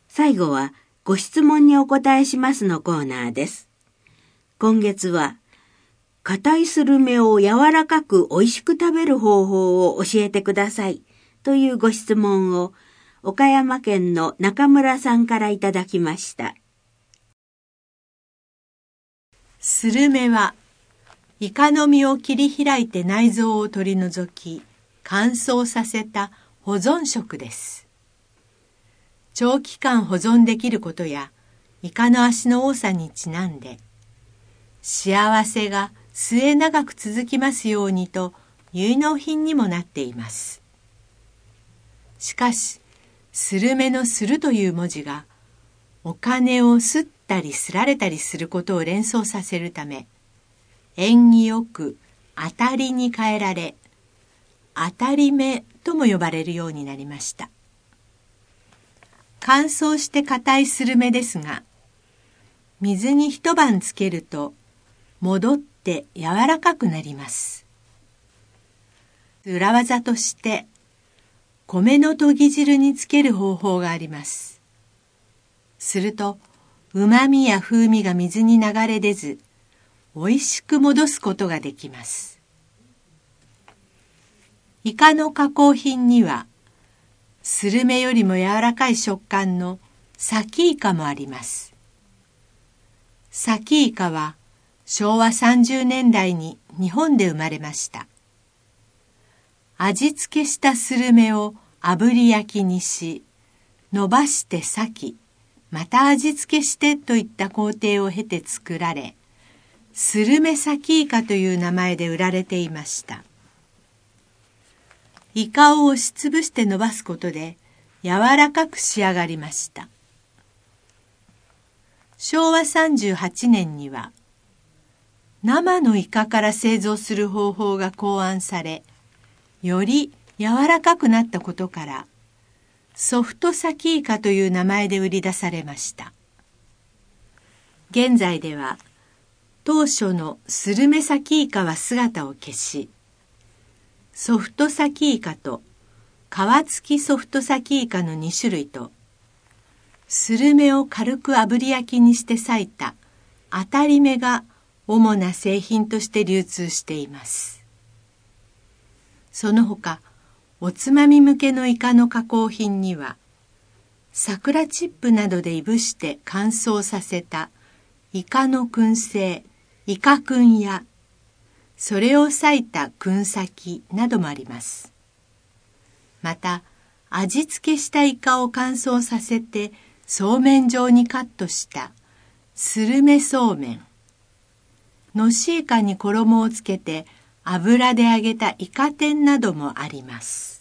最後はご質問にお答えしますのコーナーです。今月は、硬いスルメを柔らかく美味しく食べる方法を教えてくださいというご質問を岡山県の中村さんからいただきました。 スルメはイカの身を切り開いて内臓を取り除き乾燥させた保存食です。長期間保存できることやイカの足の多さにちなんで、幸せが末長く続きますようにと結納品にもなっています。しかし、スルメのするという文字がお金をすったりすられたりすることを連想させるため、縁起よく当たりに変えられ、当たり目とも呼ばれるようになりました。乾燥して硬いスルメですが、水に一晩つけると戻って柔らかくなります。裏技として米のとぎ汁につける方法があります。すると旨味や風味が水に流れ出ず、美味しく戻すことができます。イカの加工品にはスルメよりも柔らかい食感のサキイカもあります。サキイカは昭和30年代に日本で生まれました。味付けしたスルメを炙り焼きにし、伸ばして裂き、また味付けしてといった工程を経て作られ、スルメサキイカという名前で売られていました。イカを押しつぶして伸ばすことで柔らかく仕上がりました。昭和38年には生のイカから製造する方法が考案され、より柔らかくなったことからソフトサキイカという名前で売り出されました。現在では当初のスルメサキイカは姿を消し、ソフトサキイカと皮付きソフトサキイカの2種類と、スルメを軽く炙り焼きにして裂いた当たり目が主な製品として流通しています。その他、おつまみ向けのイカの加工品には、桜チップなどでいぶして乾燥させたイカの燻製、イカ燻や、それを裂いた燻先などもあります。また、味付けしたイカを乾燥させてそうめん状にカットしたスルメそうめん、のしイカに衣をつけて油で揚げたイカ天などもあります。